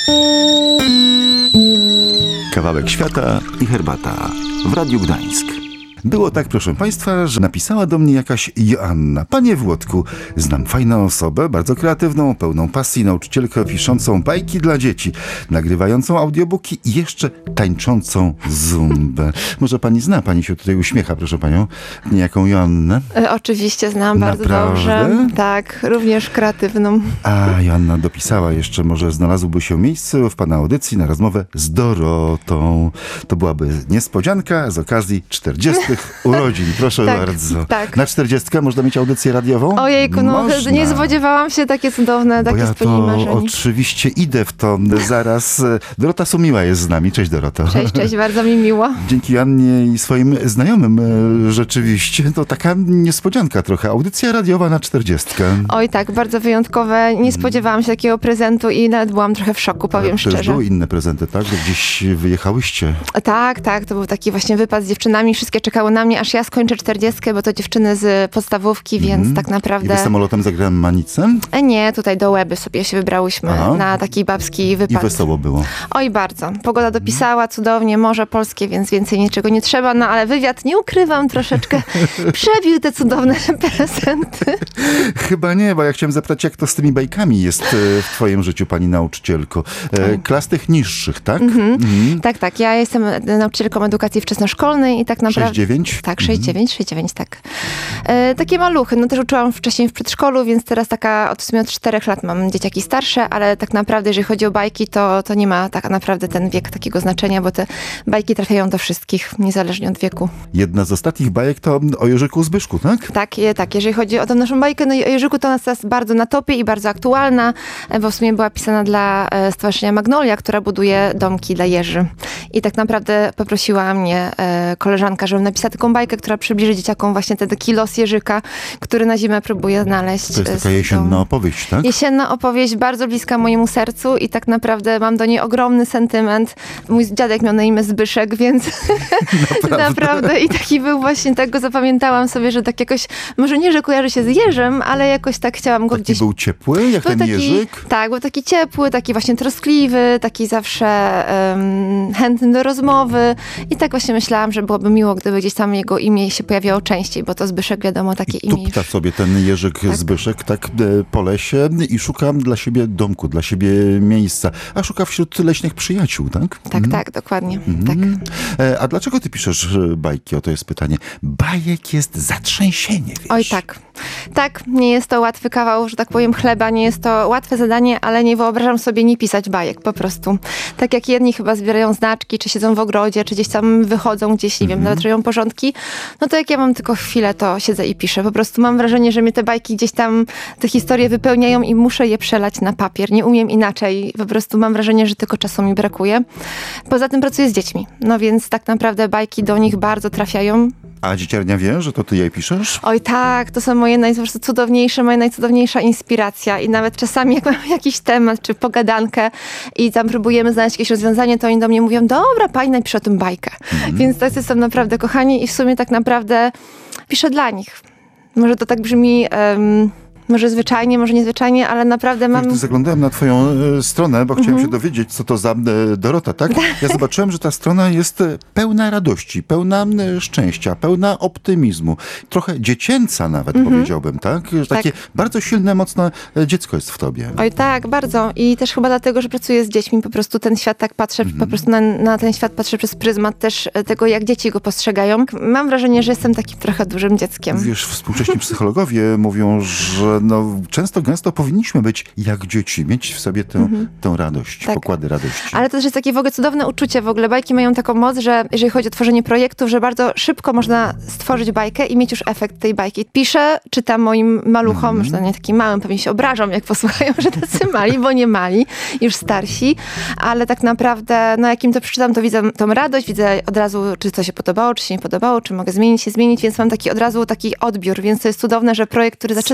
Kawałek świata i herbata w Radiu Gdańsk. Było tak, proszę Państwa, że napisała do mnie jakaś Joanna. Panie Włodku, znam fajną osobę, bardzo kreatywną, pełną pasji, nauczycielkę piszącą bajki dla dzieci, nagrywającą audiobooki i jeszcze tańczącą zumbę. Może Pani zna, Pani się tutaj uśmiecha, proszę Panią, niejaką Joannę? Oczywiście znam bardzo Naprawdę? dobrze. Tak, również kreatywną. A Joanna dopisała jeszcze, może znalazłoby się miejsce w Pana audycji na rozmowę z Dorotą. To byłaby niespodzianka z okazji 40 urodzin. Proszę Tak, bardzo. tak. Na 40 można mieć audycję radiową? Ojejku, no Można. nie spodziewałam się, takie cudowne, Bo takie ja spełnienie to marzeń. oczywiście idę w to zaraz. Dorota Sumiła jest z nami. Cześć, Doroto. Cześć, bardzo mi miło. Dzięki Annie i swoim znajomym rzeczywiście to taka niespodzianka trochę. Audycja radiowa na 40. Oj tak, bardzo wyjątkowe. Nie spodziewałam się takiego prezentu i nawet byłam trochę w szoku, powiem Też szczerze. były inne prezenty, tak? Że gdzieś wyjechałyście. Tak, to był taki właśnie wypad z dziewczynami. Wszystkie czekały na mnie, aż ja skończę 40, bo to dziewczyny z podstawówki, więc tak I naprawdę... wy samolotem za Manicem? Nie, tutaj do Łeby sobie się wybrałyśmy na taki babski I wypad. wesoło było. Oj, bardzo. Pogoda dopisała, cudownie, morze polskie, więc więcej niczego nie trzeba, no ale wywiad, nie ukrywam, troszeczkę przebił te cudowne prezenty. Chyba nie, bo ja chciałem zapytać, jak to z tymi bajkami jest w twoim życiu, pani nauczycielko. Klas tych niższych, tak? Tak. Ja jestem nauczycielką edukacji wczesnoszkolnej i tak naprawdę... 6-9? Tak, 6-9, tak. Takie maluchy. No też uczyłam wcześniej w przedszkolu, więc teraz od 4 lat mam dzieciaki starsze, ale tak naprawdę, jeżeli chodzi o bajki, to nie ma tak naprawdę ten wiek takiego znaczenia, bo te bajki trafiają do wszystkich, niezależnie od wieku. Jedna z ostatnich bajek to o Jerzyku Zbyszku, tak? Tak. Jeżeli chodzi o tę naszą bajkę, no i o Jerzyku, to ona jest bardzo na topie i bardzo aktualna, bo w sumie była pisana dla Stowarzyszenia Magnolia, która buduje domki dla jeży. I tak naprawdę poprosiła mnie koleżanka, żebym napisała taką bajkę, która przybliży dzieciakom właśnie ten taki los Jerzyka, który na zimę próbuje znaleźć. To jest taka jesienna opowieść, tak? Jesienna opowieść, bardzo bliska mojemu sercu i tak naprawdę mam do niej ogromny sentyment. Mój dziadek miał na imię Zbyszek, więc naprawdę i taki był właśnie, tak go zapamiętałam sobie, że tak jakoś, może nie, że kojarzy się z jeżem, ale jakoś tak chciałam go Taki gdzieś... był ciepły, jak ten Jerzyk? Tak, był taki ciepły, taki właśnie troskliwy, taki zawsze chętny do rozmowy i tak właśnie myślałam, że byłoby miło, gdyby gdzieś tam jego imię się pojawiało częściej, bo to Zbyszek, wiadomo, takie imię. Tupta sobie ten Jerzyk Zbyszek tak po lesie i szuka dla siebie domku, dla siebie miejsca, a szuka wśród leśnych przyjaciół, tak? Tak, dokładnie. Tak. A dlaczego ty piszesz bajki? Oto jest pytanie. Bajek jest zatrzęsienie, wiesz? Oj, tak. Tak, nie jest to łatwy kawał, że tak powiem, chleba, nie jest to łatwe zadanie, ale nie wyobrażam sobie nie pisać bajek, po prostu. Tak jak jedni chyba zbierają znaczki, czy siedzą w ogrodzie, czy gdzieś tam wychodzą gdzieś, nie wiem, nawet robią porządki, no to jak ja mam tylko chwilę, to siedzę i piszę. Po prostu mam wrażenie, że mnie te bajki gdzieś tam, te historie wypełniają i muszę je przelać na papier. Nie umiem inaczej. Po prostu mam wrażenie, że tylko czasu mi brakuje. Poza tym pracuję z dziećmi, no więc tak naprawdę bajki do nich bardzo trafiają. A dzieciarnia wie, że to ty jej piszesz? Oj tak, to są moje moja najcudowniejsza inspiracja i nawet czasami jak mam jakiś temat czy pogadankę i tam próbujemy znaleźć jakieś rozwiązanie, to oni do mnie mówią, dobra, pani napisze o tym bajkę. Więc tacy są naprawdę kochani i w sumie tak naprawdę piszę dla nich. Może to tak brzmi... Może zwyczajnie, może niezwyczajnie, ale naprawdę mam... Zaglądałem na twoją stronę, bo chciałem się dowiedzieć, co to za Dorota, tak? Ja zobaczyłem, że ta strona jest pełna radości, pełna szczęścia, pełna optymizmu. Trochę dziecięca nawet, powiedziałbym, tak? Że takie bardzo silne, mocne dziecko jest w tobie. Oj tak, bardzo. I też chyba dlatego, że pracuję z dziećmi, po prostu ten świat tak patrzę, po prostu na ten świat patrzę przez pryzmat też tego, jak dzieci go postrzegają. Mam wrażenie, że jestem takim trochę dużym dzieckiem. Wiesz, współcześni psychologowie mówią, że często, gęsto powinniśmy być jak dzieci, mieć w sobie tę radość, pokłady radości. Ale to też jest takie w ogóle cudowne uczucie. W ogóle bajki mają taką moc, że jeżeli chodzi o tworzenie projektów, że bardzo szybko można stworzyć bajkę i mieć już efekt tej bajki. Piszę, czytam moim maluchom, już nie takim małym, pewnie się obrażą, jak posłuchają, że tacy mali, bo nie mali, już starsi, ale tak naprawdę, no jak im to przeczytam, to widzę tą radość, widzę od razu, czy to się podobało, czy się nie podobało, czy mogę zmienić, więc mam taki od razu taki odbiór, więc to jest cudowne, że projekt, który zaczynam, kończę.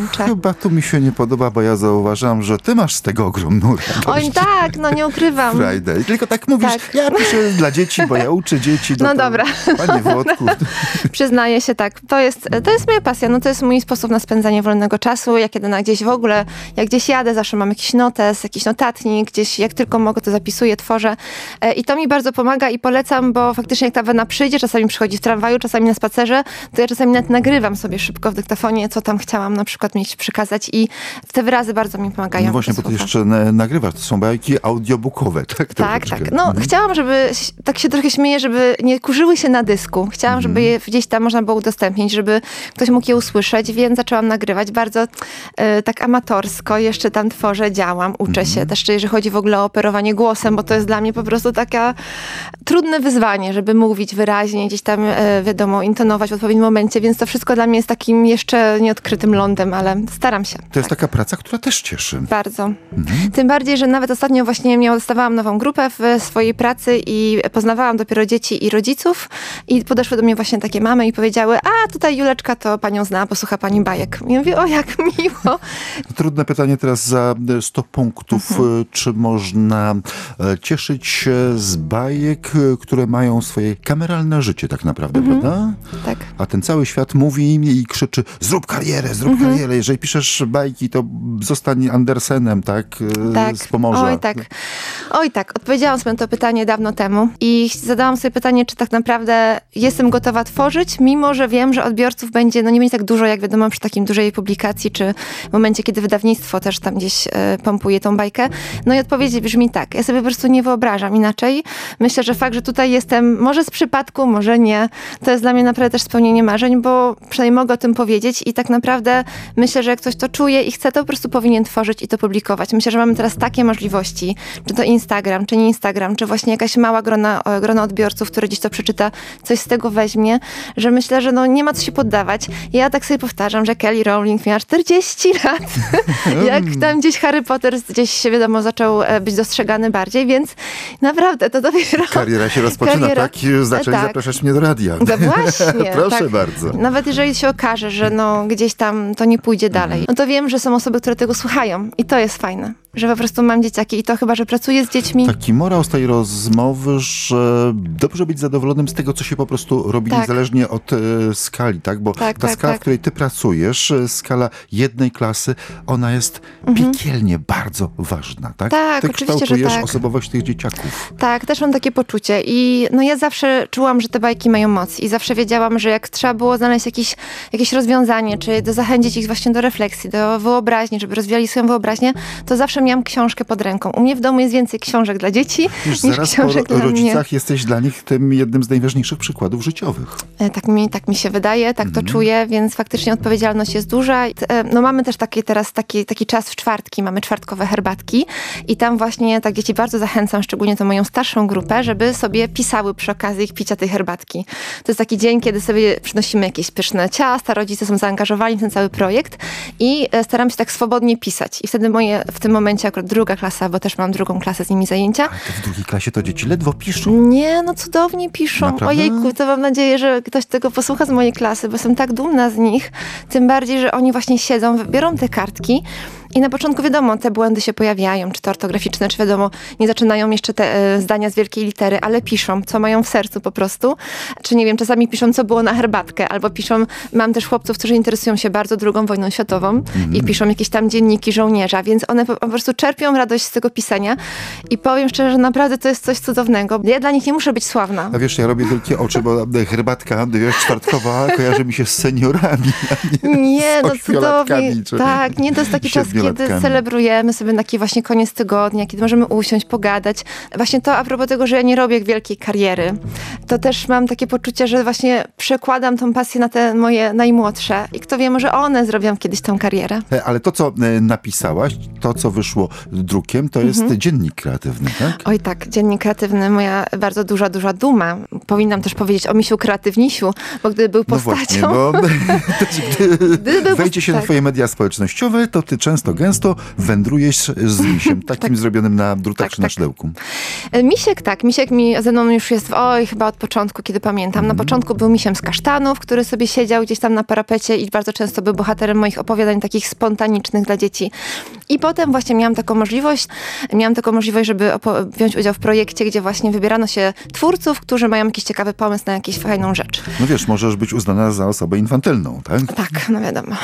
tańczę. Chyba tu mi się nie podoba, bo ja zauważam, że ty masz z tego ogromną radość. Oj tak, no nie ukrywam. Friday. Tylko tak mówisz, Tak. ja piszę dla dzieci, bo ja uczę dzieci. No to, dobra. Panie Włodku. Przyznaję się tak. To jest moja pasja. No to jest mój sposób na spędzanie wolnego czasu. Ja kiedy gdzieś w ogóle, jak gdzieś jadę, zawsze mam jakiś notes, jakiś notatnik, gdzieś jak tylko mogę, to zapisuję, tworzę. I to mi bardzo pomaga i polecam, bo faktycznie jak ta wena przyjdzie, czasami przychodzi w tramwaju, czasami na spacerze, to ja czasami nawet nagrywam sobie szybko w dyktafonie, co tam chciałam na przykład mieć przekazać i te wyrazy bardzo mi pomagają. No właśnie, bo ty jeszcze nagrywasz. To są bajki audiobookowe, tak? Tak, troszeczkę. tak. No, chciałam, żeby, tak się trochę śmieję, żeby nie kurzyły się na dysku. Chciałam, żeby je gdzieś tam można było udostępnić, żeby ktoś mógł je usłyszeć, więc zaczęłam nagrywać bardzo tak amatorsko. Jeszcze tam tworzę, działam, uczę się. Też jeżeli chodzi w ogóle o operowanie głosem, bo to jest dla mnie po prostu taka trudne wyzwanie, żeby mówić wyraźnie, gdzieś tam, wiadomo, intonować w odpowiednim momencie, więc to wszystko dla mnie jest takim jeszcze nieodkrytym lądem, ale staram się. To jest taka praca, która też cieszy. Bardzo. Tym bardziej, że nawet ostatnio właśnie dostawałam nową grupę w swojej pracy i poznawałam dopiero dzieci i rodziców i podeszły do mnie właśnie takie mamy i powiedziały, a tutaj Juleczka to panią zna, posłucha pani bajek. I ja mówię, o jak miło. Trudne pytanie teraz za 100 punktów. Czy można cieszyć się z bajek, które mają swoje kameralne życie tak naprawdę, prawda? Tak. A ten cały świat mówi im i krzyczy, zrób karierę, zrób karierę. Jeżeli piszesz bajki, to zostań Andersenem, tak? Tak. Z Pomorza. Oj tak. Oj tak. Odpowiedziałam sobie na to pytanie dawno temu i zadałam sobie pytanie, czy tak naprawdę jestem gotowa tworzyć, mimo że wiem, że odbiorców będzie, no nie będzie tak dużo, jak wiadomo, przy takim dużej publikacji, czy w momencie, kiedy wydawnictwo też tam gdzieś pompuje tą bajkę. No i odpowiedź brzmi tak. Ja sobie po prostu nie wyobrażam inaczej. Myślę, że fakt, że tutaj jestem, może z przypadku, może nie, to jest dla mnie naprawdę też spełnienie marzeń, bo przynajmniej mogę o tym powiedzieć i tak naprawdę myślę, że jak ktoś to czuje i chce, to po prostu powinien tworzyć i to publikować. Myślę, że mamy teraz takie możliwości, czy to Instagram, czy nie Instagram, czy właśnie jakaś mała grona odbiorców, które gdzieś to przeczyta, coś z tego weźmie, że myślę, że no nie ma co się poddawać. Ja tak sobie powtarzam, że Kelly Rowling miała 40 lat, jak tam gdzieś Harry Potter gdzieś się wiadomo zaczął być dostrzegany bardziej, więc naprawdę to dopiero... Kariera się rozpoczyna, tak? Zacząć zapraszać mnie do radia. No właśnie. Proszę tak. bardzo. Nawet jeżeli się okaże, że no gdzieś tam to nie pójdzie dalej, no to wiem, że są osoby, które tego słuchają i to jest fajne, że po prostu mam dzieciaki i to chyba, że pracuję z dziećmi. Taki morał z tej rozmowy, że dobrze być zadowolonym z tego, co się po prostu robi, Tak. niezależnie od skali, tak? Bo ta skala, w której ty pracujesz, skala jednej klasy, ona jest piekielnie bardzo ważna, tak? Tak, ty oczywiście, że kształtujesz tak. osobowość tych dzieciaków. Tak, też mam takie poczucie i no ja zawsze czułam, że te bajki mają moc i zawsze wiedziałam, że jak trzeba było znaleźć jakieś rozwiązanie, czy zachęcić ich właśnie do refleksji, do wyobraźni, żeby rozwijali swoją wyobraźnię, to zawsze miałam książkę pod ręką. U mnie w domu jest więcej książek dla dzieci Już niż zaraz książek po dla rodzicach jesteś dla nich tym jednym z najważniejszych przykładów życiowych. mnie. Tak mi się wydaje, tak to czuję, więc faktycznie odpowiedzialność jest duża. No mamy też teraz taki czas w czwartki, mamy czwartkowe herbatki i tam właśnie tak dzieci bardzo zachęcam, szczególnie tę moją starszą grupę, żeby sobie pisały przy okazji ich picia tej herbatki. To jest taki dzień, kiedy sobie przynosimy jakieś pyszne ciasta, rodzice są zaangażowani w ten cały projekt i staram się tak swobodnie pisać. I wtedy w tym momencie akurat druga klasa, bo też mam drugą klasę z nimi zajęcia. Ale to w drugiej klasie to dzieci ledwo piszą. Nie, no cudownie piszą. Naprawdę? Ojejku, to mam nadzieję, że ktoś tego posłucha z mojej klasy, bo jestem tak dumna z nich. Tym bardziej, że oni właśnie siedzą, biorą te kartki i na początku wiadomo, te błędy się pojawiają, czy to ortograficzne, czy wiadomo, nie zaczynają jeszcze te zdania z wielkiej litery, ale piszą, co mają w sercu po prostu. Czy nie wiem, czasami piszą, co było na herbatkę, albo piszą, mam też chłopców, którzy interesują się bardzo II wojną światową i piszą jakieś tam dzienniki żołnierza, więc one po prostu czerpią radość z tego pisania i powiem szczerze, że naprawdę to jest coś cudownego. Ja dla nich nie muszę być sławna. A wiesz, ja robię wielkie oczy, bo herbatka, wiesz, czwartkowa kojarzy mi się z seniorami, a Nie, z no ośmiolatkami, cudownie. czy Tak, nie, to jest taki czas, kiedy siedmiolatkami. celebrujemy sobie taki właśnie koniec tygodnia, kiedy możemy usiąść, pogadać. Właśnie to a propos tego, że ja nie robię wielkiej kariery, to też mam takie poczucie, że właśnie przekładam tą pasję na te moje najmłodsze i kto wie, może one zrobią kiedyś tą karierę. Ale to, co napisałaś, to, co wyszło drukiem, to jest dziennik kreatywny, tak? Oj tak, dziennik kreatywny, moja bardzo duża duma. Powinnam też powiedzieć o Misiu Kreatywnisiu, bo gdyby był No postacią... właśnie, bo gdy Gdyby był wejdzie się na tak. twoje media społecznościowe, to ty często gęsto wędrujesz z misiem, takim zrobionym na drutach czy na szydełku. Misiek mi ze mną już jest, chyba od początku, kiedy pamiętam. Na początku był misiem z kasztanów, który sobie siedział gdzieś tam na parapecie i bardzo często był bohaterem moich opowiadań takich spontanicznych dla dzieci. I potem właśnie miałam taką możliwość, żeby wziąć udział w projekcie, gdzie właśnie wybierano się twórców, którzy mają jakiś ciekawy pomysł na jakąś fajną rzecz. No wiesz, możesz być uznana za osobę infantylną, tak? Tak, no wiadomo.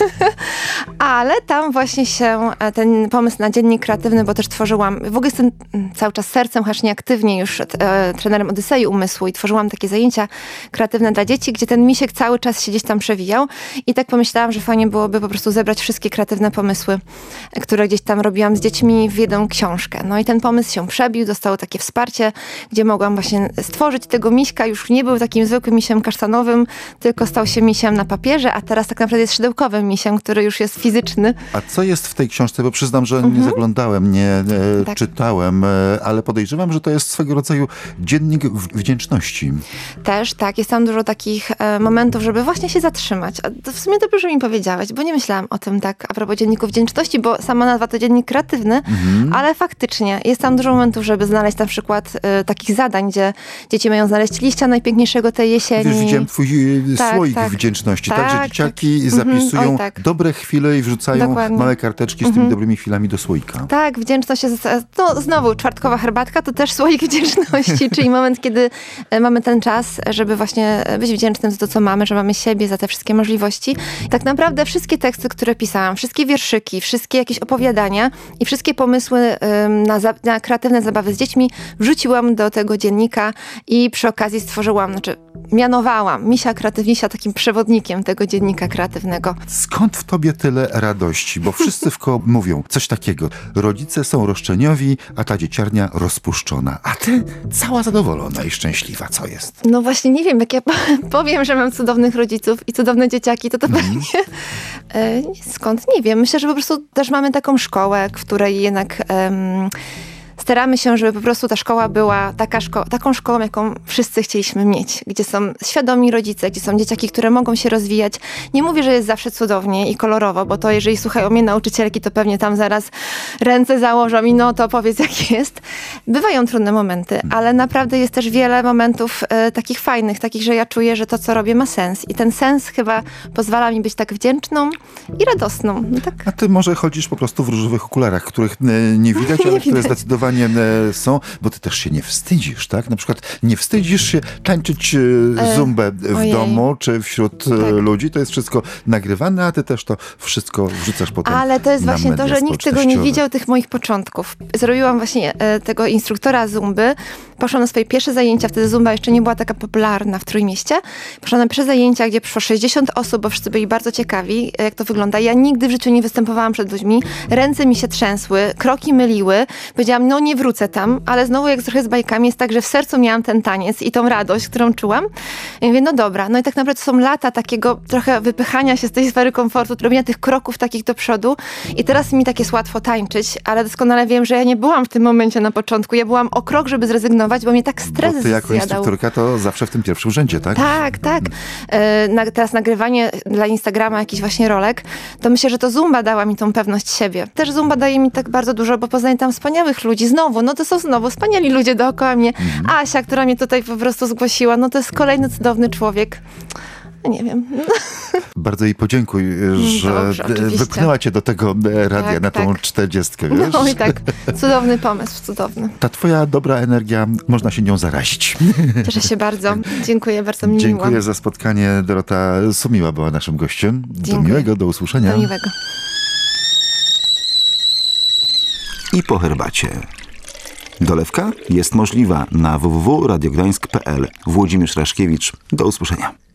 Ale tam właśnie się ten pomysł na dziennik kreatywny, bo też tworzyłam, w ogóle jestem cały czas sercem, chociaż nieaktywnie już trenerem Odysei Umysłu i tworzyłam takie zajęcia kreatywne dla dzieci, gdzie ten misiek cały czas się gdzieś tam przewijał i tak pomyślałam, że fajnie byłoby po prostu zebrać wszystkie kreatywne pomysły, które gdzieś tam robiłam z dziećmi w jedną książkę. No i ten pomysł się przebił, dostało takie wsparcie, gdzie mogłam właśnie stworzyć tego miśka. Już nie był takim zwykłym misiem kasztanowym, tylko stał się misiem na papierze, a teraz tak naprawdę jest szydełkowym misiem, który już jest fizyczny. A co jest w tej książce? Bo przyznam, że nie zaglądałem, nie czytałem, ale podejrzewam, że to jest swego rodzaju dziennik wdzięczności. Też, tak. Jest tam dużo takich momentów, żeby właśnie się zatrzymać. A to w sumie dobrze, że mi powiedziałeś, bo nie myślałam o tym tak a propos dzienniku wdzięczności, bo sama nazwa to dziennik kreatywny, ale faktycznie jest tam dużo momentów, żeby znaleźć na przykład takich zadań, gdzie dzieci mają znaleźć liścia najpiękniejszego tej jesieni. Wiesz, widziałem twój słoik wdzięczności, tak, że dzieciaki zapisują dobre chwile i wrzucają małe karteczki z tymi dobrymi chwilami do słoika. Tak, wdzięczność jest, no znowu czwartkowa herbatka to też słoik wdzięczności, czyli moment, kiedy mamy ten czas, żeby właśnie być wdzięcznym za to, co mamy, że mamy siebie, za te wszystkie możliwości. I tak naprawdę wszystkie teksty, które pisałam, wszystkie wierszyki, wszystkie jakieś opowiadania i wszystkie pomysły na kreatywne zabawy z dziećmi wrzuciłam do tego dziennika i przy okazji mianowałam Misia Kreatywnisia takim przewodnikiem tego dziennika kreatywnego. Skąd w tobie tyle radości? Bo wszyscy wkoło mówią coś takiego. Rodzice są roszczeniowi, a ta dzieciarnia rozpuszczona. A ty cała zadowolona i szczęśliwa. Co jest? No właśnie nie wiem, jak ja powiem, że mam cudownych rodziców i cudowne dzieciaki, to pewnie skąd? Nie wiem. Myślę, że po prostu też mamy taką szkołę, w której jednak staramy się, żeby po prostu ta szkoła była taką szkołą, jaką wszyscy chcieliśmy mieć. Gdzie są świadomi rodzice, gdzie są dzieciaki, które mogą się rozwijać. Nie mówię, że jest zawsze cudownie i kolorowo, bo to jeżeli słuchają mnie nauczycielki, to pewnie tam zaraz ręce założą i no to powiedz jak jest. Bywają trudne momenty, ale naprawdę jest też wiele momentów takich fajnych, takich, że ja czuję, że to, co robię, ma sens. I ten sens chyba pozwala mi być tak wdzięczną i radosną. No tak. A ty może chodzisz po prostu w różowych okularach, których nie widać, ale które zdecydowanie są, bo ty też się nie wstydzisz, tak? Na przykład nie wstydzisz się tańczyć zumbę w domu, czy wśród ludzi. To jest wszystko nagrywane, a ty też to wszystko wrzucasz potem. Ale to jest na właśnie to, że nikt tego nie widział, tych moich początków. Zrobiłam właśnie tego instruktora zumby. Poszłam na swoje pierwsze zajęcia, wtedy zumba jeszcze nie była taka popularna w Trójmieście. Poszłam na pierwsze zajęcia, gdzie przyszło 60 osób, bo wszyscy byli bardzo ciekawi, jak to wygląda. Ja nigdy w życiu nie występowałam przed ludźmi. Ręce mi się trzęsły, kroki myliły. Powiedziałam, no nie wrócę tam, ale znowu jak trochę z bajkami jest tak, że w sercu miałam ten taniec i tą radość, którą czułam. I mówię, no dobra. No i tak naprawdę to są lata takiego trochę wypychania się z tej sfery komfortu, robienia tych kroków takich do przodu. I teraz mi tak jest łatwo tańczyć, ale doskonale wiem, że ja nie byłam w tym momencie na początku. Ja byłam o krok, żeby zrezygnować, bo mnie tak stres Bo ty jako instruktorka to zawsze w tym pierwszym rzędzie, tak? Tak. Teraz nagrywanie dla Instagrama jakichś właśnie rolek, to myślę, że to zumba dała mi tą pewność siebie. Też zumba daje mi tak bardzo dużo, bo poznaję tam wspaniałych ludzi. No to są znowu wspaniali ludzie dookoła mnie. Asia, która mnie tutaj po prostu zgłosiła, no to jest kolejny cudowny człowiek. Nie wiem. Bardzo jej podziękuj, że wypchnęła cię do tego radia na tą 40, wiesz? No i tak, cudowny pomysł, cudowny. Ta twoja dobra energia, można się nią zarazić. Cieszę się bardzo. Dziękuję, bardzo mi miło. Dziękuję za spotkanie. Dorota Sumiła była naszym gościem. Dziękuję. Do miłego, do usłyszenia. Do miłego. I po herbacie. Dolewka jest możliwa na www.radiogdańsk.pl. Włodzimierz Raszkiewicz. Do usłyszenia.